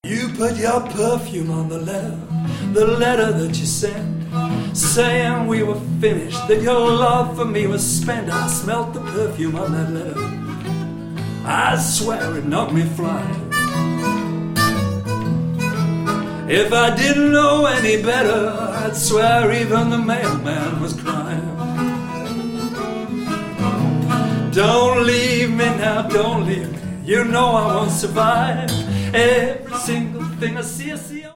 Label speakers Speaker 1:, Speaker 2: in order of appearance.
Speaker 1: You put your perfume on the letter that you sent, saying we were finished, that your love for me was spent. I smelt the perfume on that letter. I swear it knocked me flying. If I didn't know any better, I'd swear even the mailman was crying. Don't leave me now, don't leave me. You know I won't survive. Every single thing I see